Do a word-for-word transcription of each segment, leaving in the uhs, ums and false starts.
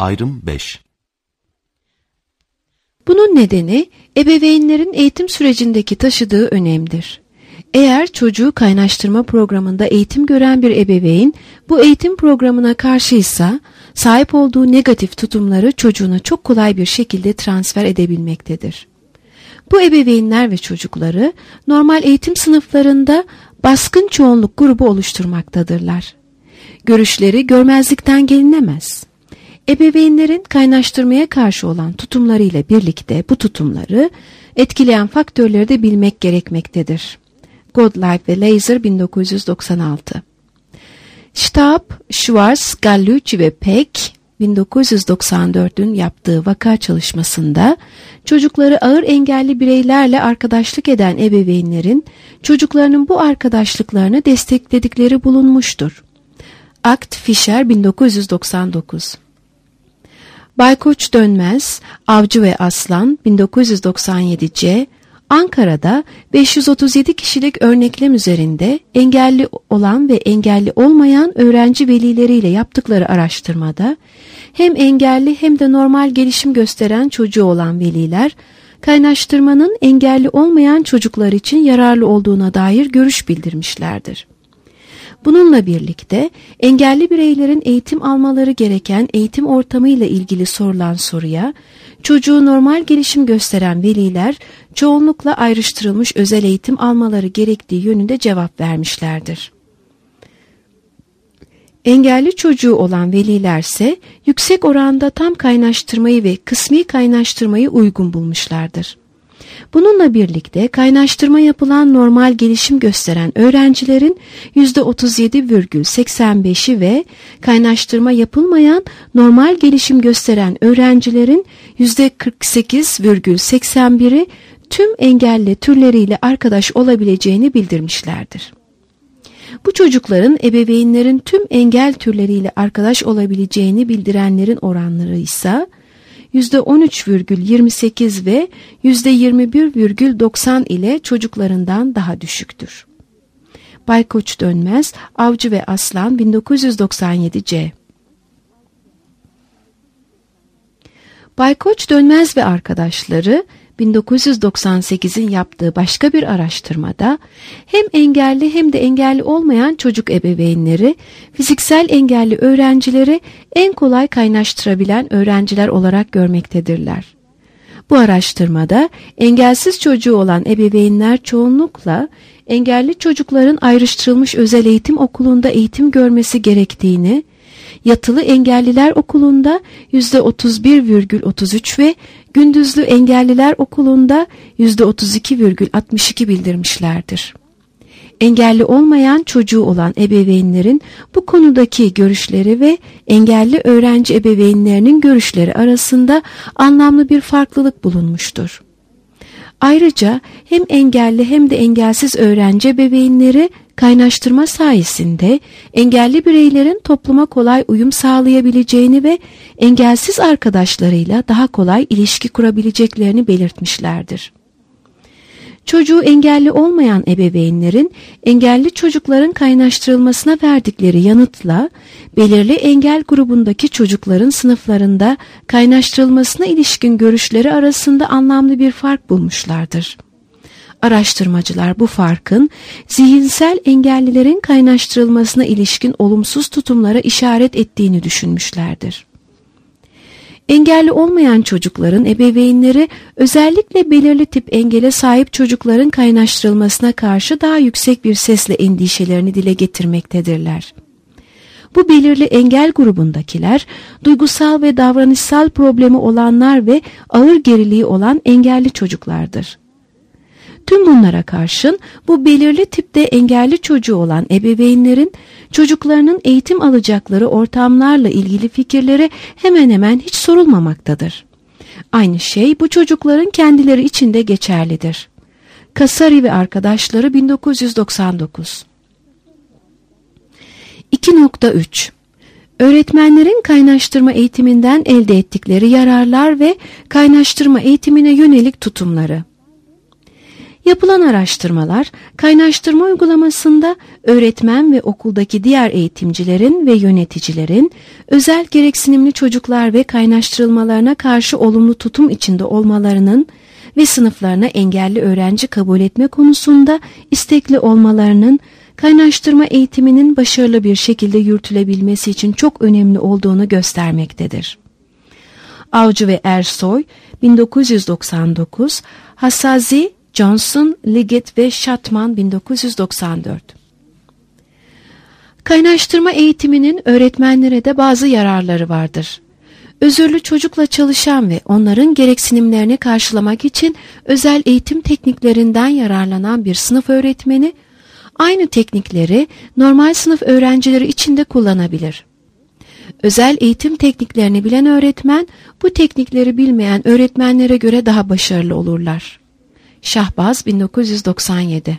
Ayrım beş. Bunun nedeni ebeveynlerin eğitim sürecindeki taşıdığı önemdir. Eğer çocuğu kaynaştırma programında eğitim gören bir ebeveyn bu eğitim programına karşıysa sahip olduğu negatif tutumları çocuğuna çok kolay bir şekilde transfer edebilmektedir. Bu ebeveynler ve çocukları normal eğitim sınıflarında baskın çoğunluk grubu oluşturmaktadırlar. Görüşleri görmezlikten gelinemez. Ebeveynlerin kaynaştırmaya karşı olan tutumlarıyla birlikte bu tutumları etkileyen faktörleri de bilmek gerekmektedir. Gottlieb ve Laser bin dokuz yüz doksan altı. Stab, Schwarz, Gallucci ve Peck bin dokuz yüz doksan dört'ün yaptığı vaka çalışmasında çocukları ağır engelli bireylerle arkadaşlık eden ebeveynlerin çocuklarının bu arkadaşlıklarını destekledikleri bulunmuştur. Akt Fischer bin dokuz yüz doksan dokuz. Baykoç Dönmez, Avcı ve Aslan bin dokuz yüz doksan yedi C, Ankara'da beş yüz otuz yedi kişilik örneklem üzerinde engelli olan ve engelli olmayan öğrenci velileriyle yaptıkları araştırmada hem engelli hem de normal gelişim gösteren çocuğu olan veliler kaynaştırmanın engelli olmayan çocuklar için yararlı olduğuna dair görüş bildirmişlerdir. Bununla birlikte engelli bireylerin eğitim almaları gereken eğitim ortamıyla ilgili sorulan soruya çocuğu normal gelişim gösteren veliler çoğunlukla ayrıştırılmış özel eğitim almaları gerektiği yönünde cevap vermişlerdir. Engelli çocuğu olan velilerse yüksek oranda tam kaynaştırmayı ve kısmi kaynaştırmayı uygun bulmuşlardır. Bununla birlikte kaynaştırma yapılan normal gelişim gösteren öğrencilerin yüzde otuz yedi virgül seksen beş'i ve kaynaştırma yapılmayan normal gelişim gösteren öğrencilerin yüzde kırk sekiz virgül seksen bir'i tüm engelli türleriyle arkadaş olabileceğini bildirmişlerdir. Bu çocukların ebeveynlerin tüm engel türleriyle arkadaş olabileceğini bildirenlerin oranları ise yüzde on üç virgül yirmi sekiz ve yüzde yirmi bir virgül doksan ile çocuklarından daha düşüktür. Baykoç Dönmez, Avcı ve Aslan bin dokuz yüz doksan yedi C. Baykoç Dönmez ve arkadaşları bin dokuz yüz doksan sekiz'in yaptığı başka bir araştırmada hem engelli hem de engelli olmayan çocuk ebeveynleri fiziksel engelli öğrencileri en kolay kaynaştırabilen öğrenciler olarak görmektedirler. Bu araştırmada engelsiz çocuğu olan ebeveynler çoğunlukla engelli çocukların ayrıştırılmış özel eğitim okulunda eğitim görmesi gerektiğini, yatılı engelliler okulunda yüzde otuz bir virgül otuz üç ve gündüzlü engelliler okulunda yüzde otuz iki virgül altmış iki bildirmişlerdir. Engelli olmayan çocuğu olan ebeveynlerin bu konudaki görüşleri ve engelli öğrenci ebeveynlerinin görüşleri arasında anlamlı bir farklılık bulunmuştur. Ayrıca hem engelli hem de engelsiz öğrenci ebeveynleri kaynaştırma sayesinde engelli bireylerin topluma kolay uyum sağlayabileceğini ve engelsiz arkadaşlarıyla daha kolay ilişki kurabileceklerini belirtmişlerdir. Çocuğu engelli olmayan ebeveynlerin engelli çocukların kaynaştırılmasına verdikleri yanıtla belirli engel grubundaki çocukların sınıflarında kaynaştırılmasına ilişkin görüşleri arasında anlamlı bir fark bulmuşlardır. Araştırmacılar bu farkın zihinsel engellilerin kaynaştırılmasına ilişkin olumsuz tutumlara işaret ettiğini düşünmüşlerdir. Engelli olmayan çocukların ebeveynleri özellikle belirli tip engele sahip çocukların kaynaştırılmasına karşı daha yüksek bir sesle endişelerini dile getirmektedirler. Bu belirli engel grubundakiler, duygusal ve davranışsal problemi olanlar ve ağır geriliği olan engelli çocuklardır. Tüm bunlara karşın bu belirli tipte engelli çocuğu olan ebeveynlerin çocuklarının eğitim alacakları ortamlarla ilgili fikirleri hemen hemen hiç sorulmamaktadır. Aynı şey bu çocukların kendileri için de geçerlidir. Kasari ve arkadaşları bin dokuz yüz doksan dokuz. iki nokta üç Öğretmenlerin kaynaştırma eğitiminden elde ettikleri yararlar ve kaynaştırma eğitimine yönelik tutumları. Yapılan araştırmalar, kaynaştırma uygulamasında öğretmen ve okuldaki diğer eğitimcilerin ve yöneticilerin özel gereksinimli çocuklar ve kaynaştırılmalarına karşı olumlu tutum içinde olmalarının ve sınıflarına engelli öğrenci kabul etme konusunda istekli olmalarının kaynaştırma eğitiminin başarılı bir şekilde yürütülebilmesi için çok önemli olduğunu göstermektedir. Avcı ve Ersoy bin dokuz yüz doksan dokuz, Hasazi, Johnson, Liggett ve Shatman bin dokuz yüz doksan dört. Kaynaştırma eğitiminin öğretmenlere de bazı yararları vardır. Özürlü çocukla çalışan ve onların gereksinimlerini karşılamak için özel eğitim tekniklerinden yararlanan bir sınıf öğretmeni, aynı teknikleri normal sınıf öğrencileri için de kullanabilir. Özel eğitim tekniklerini bilen öğretmen, bu teknikleri bilmeyen öğretmenlere göre daha başarılı olurlar. Şahbaz bin dokuz yüz doksan yedi.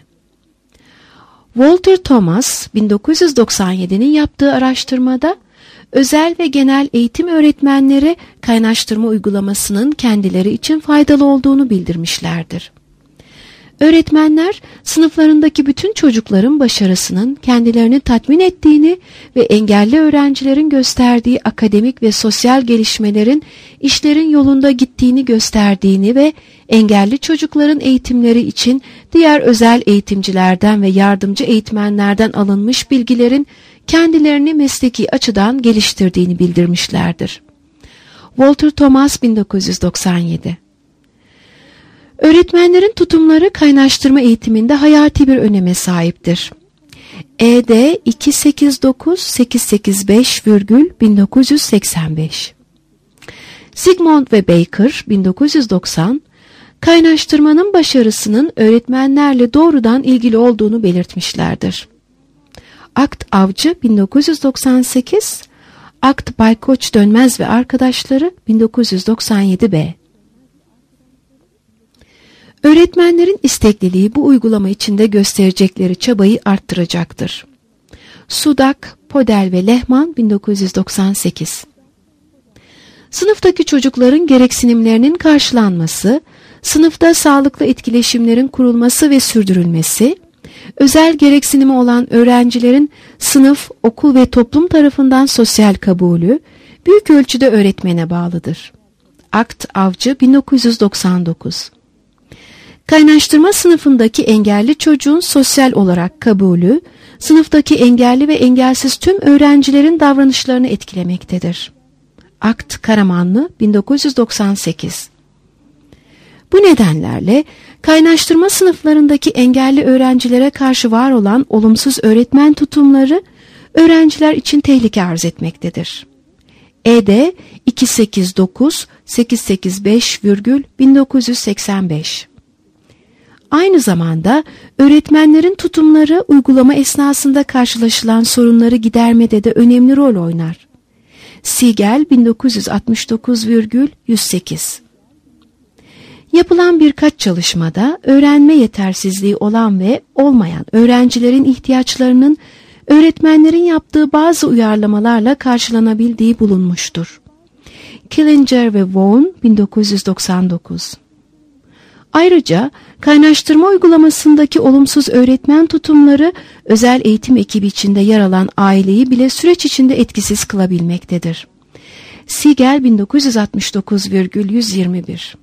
Walter Thomas bin dokuz yüz doksan yedi'nin yaptığı araştırmada özel ve genel eğitim öğretmenleri kaynaştırma uygulamasının kendileri için faydalı olduğunu bildirmişlerdir. Öğretmenler sınıflarındaki bütün çocukların başarısının kendilerini tatmin ettiğini ve engelli öğrencilerin gösterdiği akademik ve sosyal gelişmelerin işlerin yolunda gittiğini gösterdiğini ve engelli çocukların eğitimleri için diğer özel eğitimcilerden ve yardımcı eğitmenlerden alınmış bilgilerin kendilerini mesleki açıdan geliştirdiğini bildirmişlerdir. Walter Thomas bin dokuz yüz doksan yedi. Öğretmenlerin tutumları kaynaştırma eğitiminde hayati bir öneme sahiptir. E D iki sekiz dokuz sekiz sekiz beş bin dokuz yüz seksen beş. Sigmund ve Baker bin dokuz yüz doksan, kaynaştırmanın başarısının öğretmenlerle doğrudan ilgili olduğunu belirtmişlerdir. Akt Avcı bin dokuz yüz doksan sekiz, Akt Baykoç Dönmez ve Arkadaşları bin dokuz yüz doksan yedi B. Öğretmenlerin istekliliği bu uygulama içinde gösterecekleri çabayı arttıracaktır. Sudak, Podel ve Lehman bin dokuz yüz doksan sekiz. Sınıftaki çocukların gereksinimlerinin karşılanması, sınıfta sağlıklı etkileşimlerin kurulması ve sürdürülmesi, özel gereksinimi olan öğrencilerin sınıf, okul ve toplum tarafından sosyal kabulü büyük ölçüde öğretmene bağlıdır. Akt Avcı bin dokuz yüz doksan dokuz. Kaynaştırma sınıfındaki engelli çocuğun sosyal olarak kabulü, sınıftaki engelli ve engelsiz tüm öğrencilerin davranışlarını etkilemektedir. Akt Karamanlı bin dokuz yüz doksan sekiz. Bu nedenlerle kaynaştırma sınıflarındaki engelli öğrencilere karşı var olan olumsuz öğretmen tutumları öğrenciler için tehlike arz etmektedir. E D iki sekiz dokuz sekiz sekiz beş bin dokuz yüz seksen beş. Aynı zamanda öğretmenlerin tutumları uygulama esnasında karşılaşılan sorunları gidermede de önemli rol oynar. Siegel bin dokuz yüz altmış dokuz yüz sekiz. Yapılan birkaç çalışmada öğrenme yetersizliği olan ve olmayan öğrencilerin ihtiyaçlarının öğretmenlerin yaptığı bazı uyarlamalarla karşılanabildiği bulunmuştur. Killinger ve Vaughan bin dokuz yüz doksan dokuz. Ayrıca kaynaştırma uygulamasındaki olumsuz öğretmen tutumları özel eğitim ekibi içinde yer alan aileyi bile süreç içinde etkisiz kılabilmektedir. Siegel bin dokuz yüz altmış dokuz yüz yirmi bir.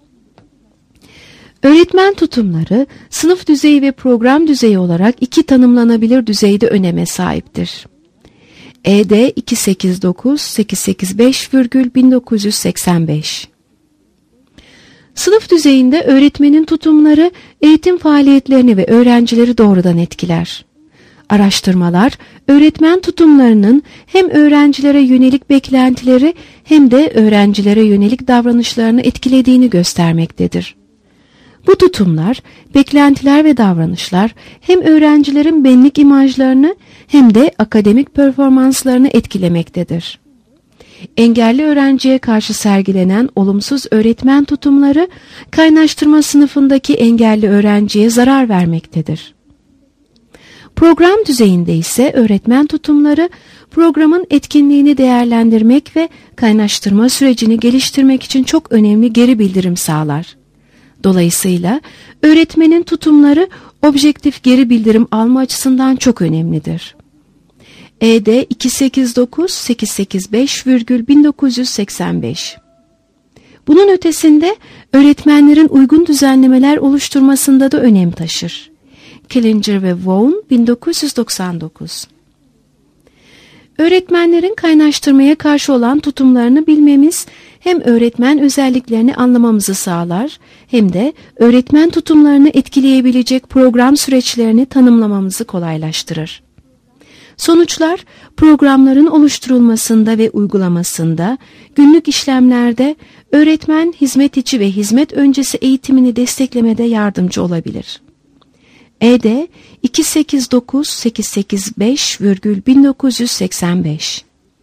Öğretmen tutumları sınıf düzeyi ve program düzeyi olarak iki tanımlanabilir düzeyde öneme sahiptir. E D iki sekiz dokuz sekiz sekiz beş bin dokuz yüz seksen beş. Sınıf düzeyinde öğretmenin tutumları eğitim faaliyetlerini ve öğrencileri doğrudan etkiler. Araştırmalar, öğretmen tutumlarının hem öğrencilere yönelik beklentileri hem de öğrencilere yönelik davranışlarını etkilediğini göstermektedir. Bu tutumlar, beklentiler ve davranışlar hem öğrencilerin benlik imajlarını hem de akademik performanslarını etkilemektedir. Engelli öğrenciye karşı sergilenen olumsuz öğretmen tutumları kaynaştırma sınıfındaki engelli öğrenciye zarar vermektedir. Program düzeyinde ise öğretmen tutumları programın etkinliğini değerlendirmek ve kaynaştırma sürecini geliştirmek için çok önemli geri bildirim sağlar. Dolayısıyla öğretmenin tutumları objektif geri bildirim alma açısından çok önemlidir. E D iki sekiz dokuz sekiz sekiz beş bin dokuz yüz seksen beş. Bunun ötesinde öğretmenlerin uygun düzenlemeler oluşturmasında da önem taşır. Killinger ve Vaughan bin dokuz yüz doksan dokuz. Öğretmenlerin kaynaştırmaya karşı olan tutumlarını bilmemiz hem öğretmen özelliklerini anlamamızı sağlar hem de öğretmen tutumlarını etkileyebilecek program süreçlerini tanımlamamızı kolaylaştırır. Sonuçlar programların oluşturulmasında ve uygulamasında, günlük işlemlerde öğretmen hizmet içi ve hizmet öncesi eğitimini desteklemede yardımcı olabilir. E D iki sekiz dokuz sekiz sekiz beş bin dokuz yüz seksen beş.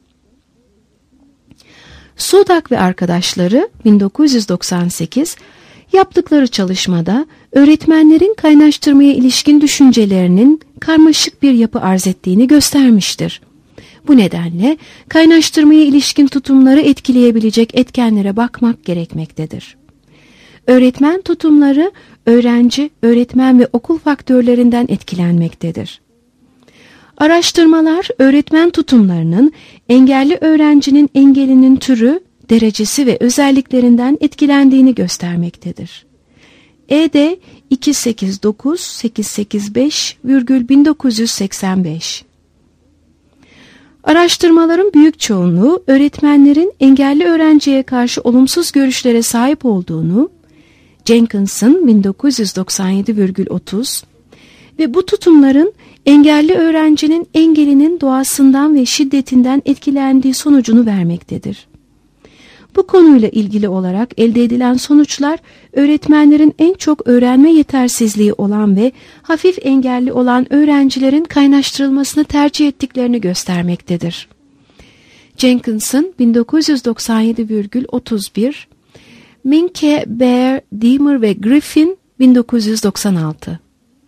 Sodak ve arkadaşları bin dokuz yüz doksan sekiz yaptıkları çalışmada öğretmenlerin kaynaştırmaya ilişkin düşüncelerinin karmaşık bir yapı arz ettiğini göstermiştir. Bu nedenle kaynaştırmaya ilişkin tutumları etkileyebilecek etkenlere bakmak gerekmektedir. Öğretmen tutumları öğrenci, öğretmen ve okul faktörlerinden etkilenmektedir. Araştırmalar öğretmen tutumlarının engelli öğrencinin engelinin türü, derecesi ve özelliklerinden etkilendiğini göstermektedir. E D iki sekiz dokuz sekiz sekiz beş bin dokuz yüz seksen beş. Araştırmaların büyük çoğunluğu öğretmenlerin engelli öğrenciye karşı olumsuz görüşlere sahip olduğunu, Jenkinson bin dokuz yüz doksan yedi otuz ve bu tutumların engelli öğrencinin engelinin doğasından ve şiddetinden etkilendiği sonucunu vermektedir. Bu konuyla ilgili olarak elde edilen sonuçlar öğretmenlerin en çok öğrenme yetersizliği olan ve hafif engelli olan öğrencilerin kaynaştırılmasını tercih ettiklerini göstermektedir. Jenkinson bin dokuz yüz doksan yedi otuz bir, Minke, Baer, Deemer ve Griffin bin dokuz yüz doksan altı.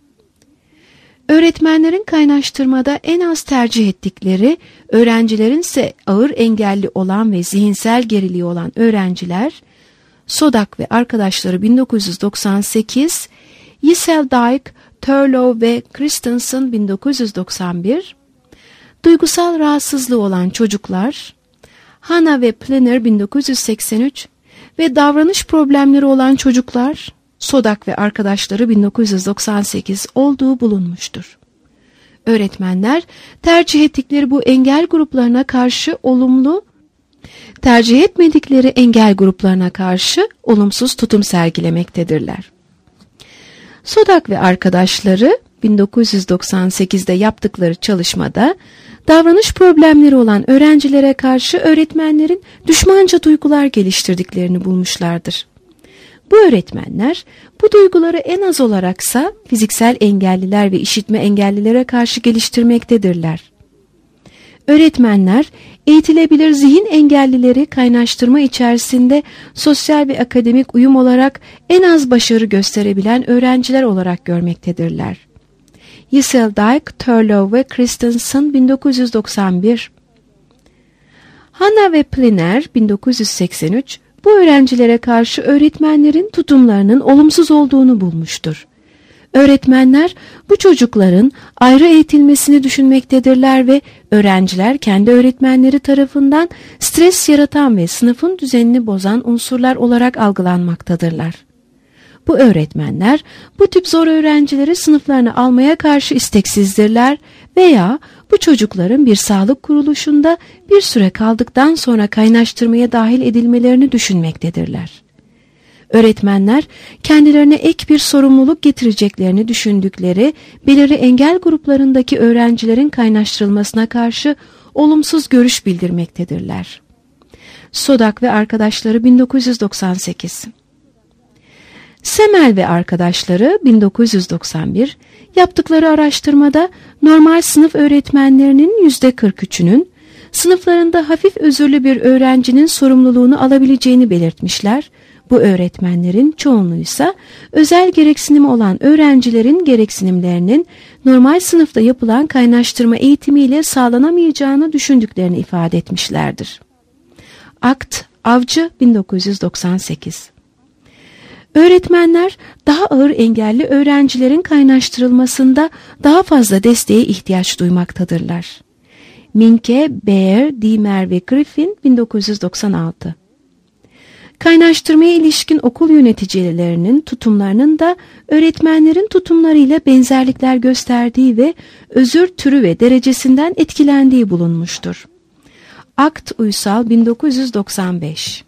Öğretmenlerin kaynaştırmada en az tercih ettikleri, öğrencilerin ise ağır engelli olan ve zihinsel geriliği olan öğrenciler, Sodak ve arkadaşları bin dokuz yüz doksan sekiz, Yeseldijk, Turlow ve Christensen bin dokuz yüz doksan bir, duygusal rahatsızlığı olan çocuklar, Hanna ve Pliner bin dokuz yüz seksen üç ve davranış problemleri olan çocuklar, Sodak ve arkadaşları bin dokuz yüz doksan sekiz olduğu bulunmuştur. Öğretmenler tercih ettikleri bu engel gruplarına karşı olumlu, tercih etmedikleri engel gruplarına karşı olumsuz tutum sergilemektedirler. Sodak ve arkadaşları bin dokuz yüz doksan sekizde yaptıkları çalışmada davranış problemleri olan öğrencilere karşı öğretmenlerin düşmanca duygular geliştirdiklerini bulmuşlardır. Bu öğretmenler bu duyguları en az olaraksa fiziksel engelliler ve işitme engellilere karşı geliştirmektedirler. Öğretmenler eğitilebilir zihin engellileri kaynaştırma içerisinde sosyal ve akademik uyum olarak en az başarı gösterebilen öğrenciler olarak görmektedirler. Yeseldijk, Turlow ve Christensen bin dokuz yüz doksan bir. Hanna ve Pliner bin dokuz yüz seksen üç bu öğrencilere karşı öğretmenlerin tutumlarının olumsuz olduğunu bulmuştur. Öğretmenler bu çocukların ayrı eğitilmesini düşünmektedirler ve öğrenciler kendi öğretmenleri tarafından stres yaratan ve sınıfın düzenini bozan unsurlar olarak algılanmaktadırlar. Bu öğretmenler bu tip zor öğrencileri sınıflarına almaya karşı isteksizdirler veya bu çocukların bir sağlık kuruluşunda bir süre kaldıktan sonra kaynaştırmaya dahil edilmelerini düşünmektedirler. Öğretmenler kendilerine ek bir sorumluluk getireceklerini düşündükleri belirli engel gruplarındaki öğrencilerin kaynaştırılmasına karşı olumsuz görüş bildirmektedirler. Sodak ve arkadaşları bin dokuz yüz doksan sekiz. Semel ve arkadaşları bin dokuz yüz doksan bir yaptıkları araştırmada normal sınıf öğretmenlerinin yüzde kırk üçünün sınıflarında hafif özürlü bir öğrencinin sorumluluğunu alabileceğini belirtmişler. Bu öğretmenlerin çoğunluğuysa özel gereksinimi olan öğrencilerin gereksinimlerinin normal sınıfta yapılan kaynaştırma eğitimiyle sağlanamayacağını düşündüklerini ifade etmişlerdir. Akt, Avcı bin dokuz yüz doksan sekiz. Öğretmenler daha ağır engelli öğrencilerin kaynaştırılmasında daha fazla desteğe ihtiyaç duymaktadırlar. Minke, Baer, Diemer ve Griffin bin dokuz yüz doksan altı. Kaynaştırmaya ilişkin okul yöneticilerinin tutumlarının da öğretmenlerin tutumlarıyla benzerlikler gösterdiği ve özür türü ve derecesinden etkilendiği bulunmuştur. Akt Uysal bin dokuz yüz doksan beş.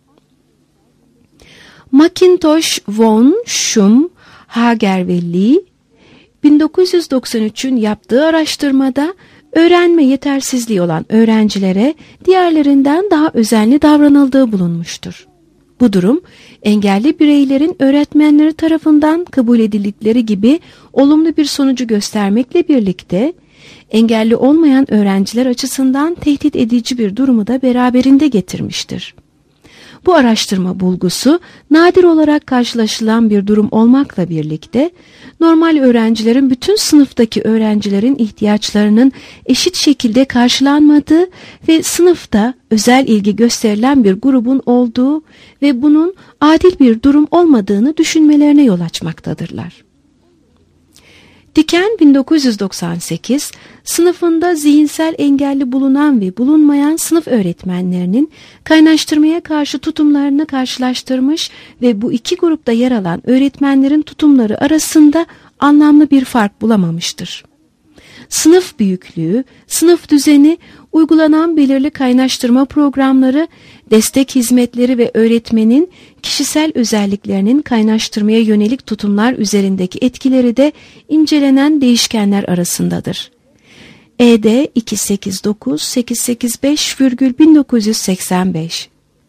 McIntosh, Von, Schum, Hager ve Lee bin dokuz yüz doksan üçün yaptığı araştırmada öğrenme yetersizliği olan öğrencilere diğerlerinden daha özenli davranıldığı bulunmuştur. Bu durum, engelli bireylerin öğretmenleri tarafından kabul edildikleri gibi olumlu bir sonucu göstermekle birlikte, engelli olmayan öğrenciler açısından tehdit edici bir durumu da beraberinde getirmiştir. Bu araştırma bulgusu, nadir olarak karşılaşılan bir durum olmakla birlikte, normal öğrencilerin bütün sınıftaki öğrencilerin ihtiyaçlarının eşit şekilde karşılanmadığı ve sınıfta özel ilgi gösterilen bir grubun olduğu ve bunun adil bir durum olmadığını düşünmelerine yol açmaktadırlar. Diken bin dokuz yüz doksan sekiz, sınıfında zihinsel engelli bulunan ve bulunmayan sınıf öğretmenlerinin kaynaştırmaya karşı tutumlarını karşılaştırmış ve bu iki grupta yer alan öğretmenlerin tutumları arasında anlamlı bir fark bulamamıştır. Sınıf büyüklüğü, sınıf düzeni, uygulanan belirli kaynaştırma programları, destek hizmetleri ve öğretmenin kişisel özelliklerinin kaynaştırmaya yönelik tutumlar üzerindeki etkileri de incelenen değişkenler arasındadır. E D iki sekiz dokuz sekiz sekiz beş bin dokuz yüz seksen beş.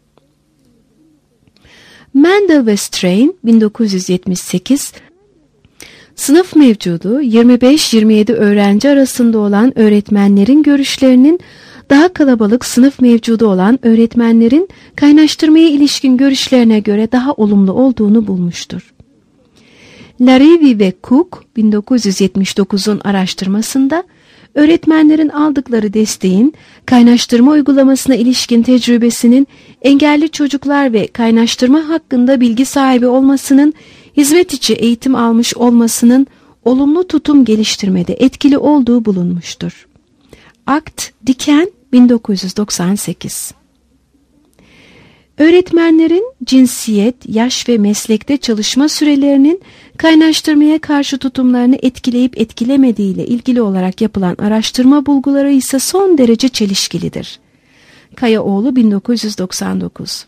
Mendel ve Strain bin dokuz yüz yetmiş sekiz, sınıf mevcudu yirmi beş yirmi yedi öğrenci arasında olan öğretmenlerin görüşlerinin daha kalabalık sınıf mevcudu olan öğretmenlerin kaynaştırmaya ilişkin görüşlerine göre daha olumlu olduğunu bulmuştur. Larivi ve Cook bin dokuz yüz yetmiş dokuzun araştırmasında öğretmenlerin aldıkları desteğin kaynaştırma uygulamasına ilişkin tecrübesinin engelli çocuklar ve kaynaştırma hakkında bilgi sahibi olmasının, hizmet içi eğitim almış olmasının olumlu tutum geliştirmede etkili olduğu bulunmuştur. Akt Diken bin dokuz yüz doksan sekiz. Öğretmenlerin cinsiyet, yaş ve meslekte çalışma sürelerinin kaynaştırmaya karşı tutumlarını etkileyip etkilemediği ile ilgili olarak yapılan araştırma bulguları ise son derece çelişkilidir. Kayaoğlu bin dokuz yüz doksan dokuz.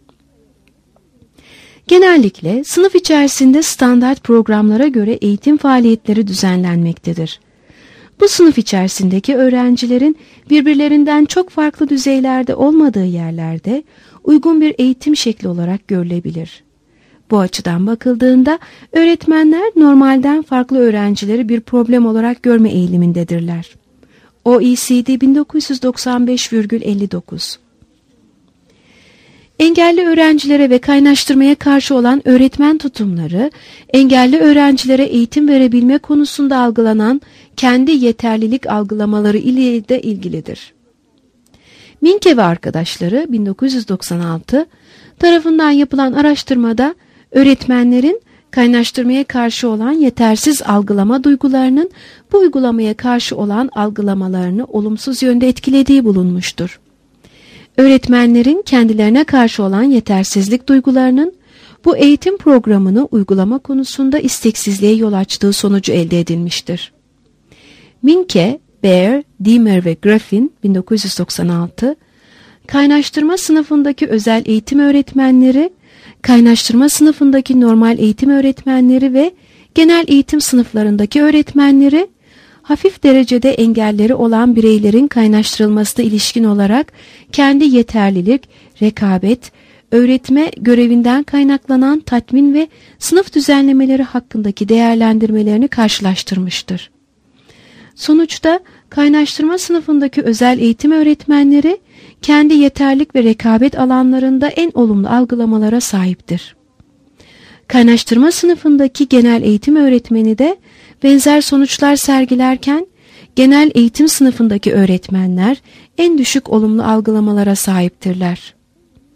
Genellikle sınıf içerisinde standart programlara göre eğitim faaliyetleri düzenlenmektedir. Bu sınıf içerisindeki öğrencilerin birbirlerinden çok farklı düzeylerde olmadığı yerlerde uygun bir eğitim şekli olarak görülebilir. Bu açıdan bakıldığında öğretmenler normalden farklı öğrencileri bir problem olarak görme eğilimindedirler. O E C D bin dokuz yüz doksan beş virgül elli dokuz. Engelli öğrencilere ve kaynaştırmaya karşı olan öğretmen tutumları, engelli öğrencilere eğitim verebilme konusunda algılanan kendi yeterlilik algılamaları ile de ilgilidir. Minke ve arkadaşları bin dokuz yüz doksan altı tarafından yapılan araştırmada öğretmenlerin kaynaştırmaya karşı olan yetersiz algılama duygularının bu uygulamaya karşı olan algılamalarını olumsuz yönde etkilediği bulunmuştur. Öğretmenlerin kendilerine karşı olan yetersizlik duygularının bu eğitim programını uygulama konusunda isteksizliğe yol açtığı sonucu elde edilmiştir. Minke, Baer, Diemer ve Griffin bin dokuz yüz doksan altı, kaynaştırma sınıfındaki özel eğitim öğretmenleri, kaynaştırma sınıfındaki normal eğitim öğretmenleri ve genel eğitim sınıflarındaki öğretmenleri, hafif derecede engelleri olan bireylerin kaynaştırılmasına ilişkin olarak kendi yeterlilik, rekabet, öğretme görevinden kaynaklanan tatmin ve sınıf düzenlemeleri hakkındaki değerlendirmelerini karşılaştırmıştır. Sonuçta kaynaştırma sınıfındaki özel eğitim öğretmenleri kendi yeterlilik ve rekabet alanlarında en olumlu algılamalara sahiptir. Kaynaştırma sınıfındaki genel eğitim öğretmeni de benzer sonuçlar sergilerken genel eğitim sınıfındaki öğretmenler en düşük olumlu algılamalara sahiptirler.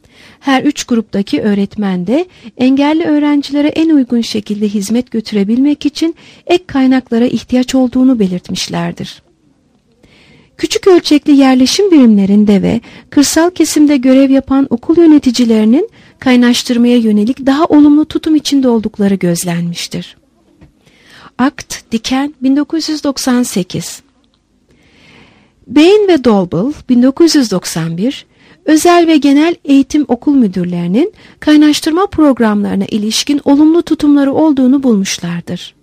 Her üç gruptaki öğretmen de engelli öğrencilere en uygun şekilde hizmet götürebilmek için ek kaynaklara ihtiyaç olduğunu belirtmişlerdir. Küçük ölçekli yerleşim birimlerinde ve kırsal kesimde görev yapan okul yöneticilerinin kaynaştırmaya yönelik daha olumlu tutum içinde oldukları gözlenmiştir. Akt, Diken, bin dokuz yüz doksan sekiz. Bain ve Dolbel, bin dokuz yüz doksan bir, özel ve genel eğitim okul müdürlerinin kaynaştırma programlarına ilişkin olumlu tutumları olduğunu bulmuşlardır.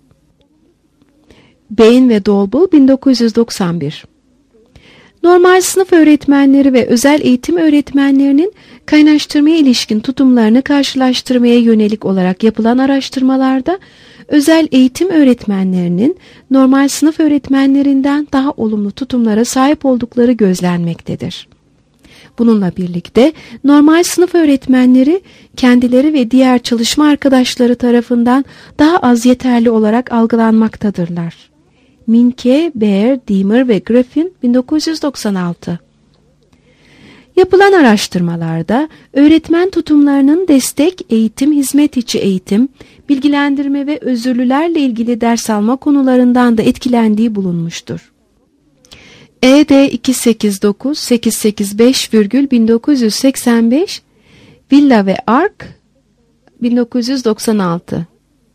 Bain ve Dolbel, bin dokuz yüz doksan bir. Normal sınıf öğretmenleri ve özel eğitim öğretmenlerinin kaynaştırmaya ilişkin tutumlarını karşılaştırmaya yönelik olarak yapılan araştırmalarda özel eğitim öğretmenlerinin normal sınıf öğretmenlerinden daha olumlu tutumlara sahip oldukları gözlenmektedir. Bununla birlikte normal sınıf öğretmenleri kendileri ve diğer çalışma arkadaşları tarafından daha az yeterli olarak algılanmaktadırlar. Minke, Baer, Deamer ve Griffin, bin dokuz yüz doksan altı. Yapılan araştırmalarda öğretmen tutumlarının destek, eğitim, hizmet içi eğitim, bilgilendirme ve özürlülerle ilgili ders alma konularından da etkilendiği bulunmuştur. E D iki yüz seksen dokuz sekiz yüz seksen beş bin dokuz yüz seksen beş, Villa ve Ark, bin dokuz yüz doksan altı.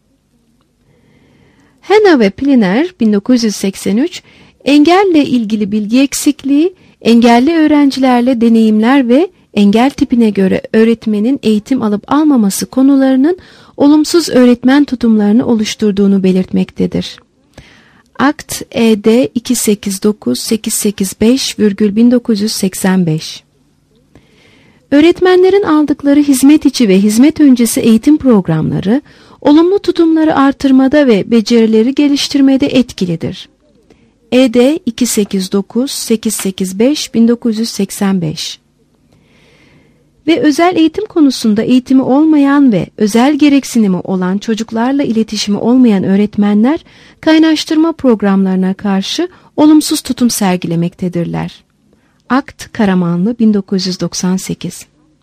Hanna ve Pliner, bin dokuz yüz seksen üç, engelle ilgili bilgi eksikliği, engelli öğrencilerle deneyimler ve engel tipine göre öğretmenin eğitim alıp almaması konularının olumsuz öğretmen tutumlarını oluşturduğunu belirtmektedir. Akt E D iki yüz seksen dokuz sekiz yüz seksen beş bin dokuz yüz seksen beş. Öğretmenlerin aldıkları hizmet içi ve hizmet öncesi eğitim programları, olumlu tutumları artırmada ve becerileri geliştirmede etkilidir. E D iki yüz seksen dokuz sekiz yüz seksen beş bin dokuz yüz seksen beş. Ve özel eğitim konusunda eğitimi olmayan ve özel gereksinimi olan çocuklarla iletişimi olmayan öğretmenler kaynaştırma programlarına karşı olumsuz tutum sergilemektedirler. Akt, Karamanlı, bin dokuz yüz doksan sekiz.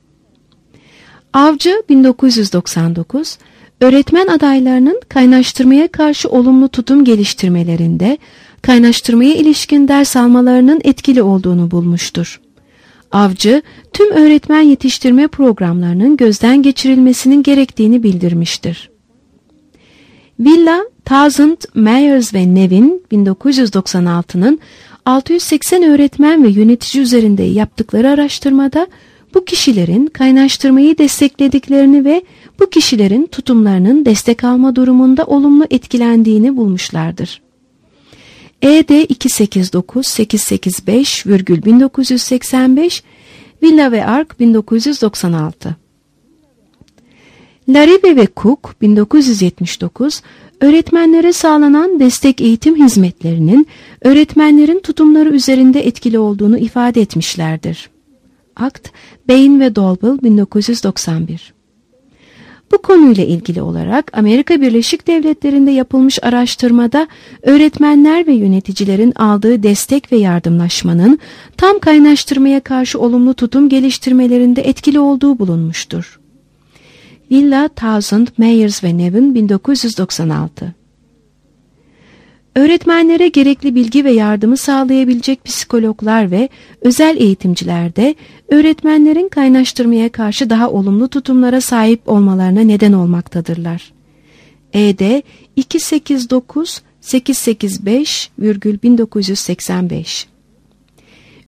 Avcı, bin dokuz yüz doksan dokuz, öğretmen adaylarının kaynaştırmaya karşı olumlu tutum geliştirmelerinde kaynaştırmaya ilişkin ders almalarının etkili olduğunu bulmuştur. Avcı, tüm öğretmen yetiştirme programlarının gözden geçirilmesinin gerektiğini bildirmiştir. Villa, Townsend, Myers ve Nevin, bin dokuz yüz doksan altı'nın altı yüz seksen öğretmen ve yönetici üzerinde yaptıkları araştırmada bu kişilerin kaynaştırmayı desteklediklerini ve bu kişilerin tutumlarının destek alma durumunda olumlu etkilendiğini bulmuşlardır. E D iki yüz seksen dokuz sekiz yüz seksen beş bin dokuz yüz seksen beş, Villa ve Ark, bin dokuz yüz doksan altı. Larive ve Cook, bin dokuz yüz yetmiş dokuz, öğretmenlere sağlanan destek eğitim hizmetlerinin öğretmenlerin tutumları üzerinde etkili olduğunu ifade etmişlerdir. Akt, Bain ve Dolbel, bin dokuz yüz doksan bir. Bu konuyla ilgili olarak Amerika Birleşik Devletleri'nde yapılmış araştırmada öğretmenler ve yöneticilerin aldığı destek ve yardımlaşmanın tam kaynaştırmaya karşı olumlu tutum geliştirmelerinde etkili olduğu bulunmuştur. Villa, Townsend, Myers ve Nevin, bin dokuz yüz doksan altı. Öğretmenlere gerekli bilgi ve yardımı sağlayabilecek psikologlar ve özel eğitimciler de öğretmenlerin kaynaştırmaya karşı daha olumlu tutumlara sahip olmalarına neden olmaktadırlar. E D iki yüz seksen dokuz sekiz yüz seksen beş bin dokuz yüz seksen beş.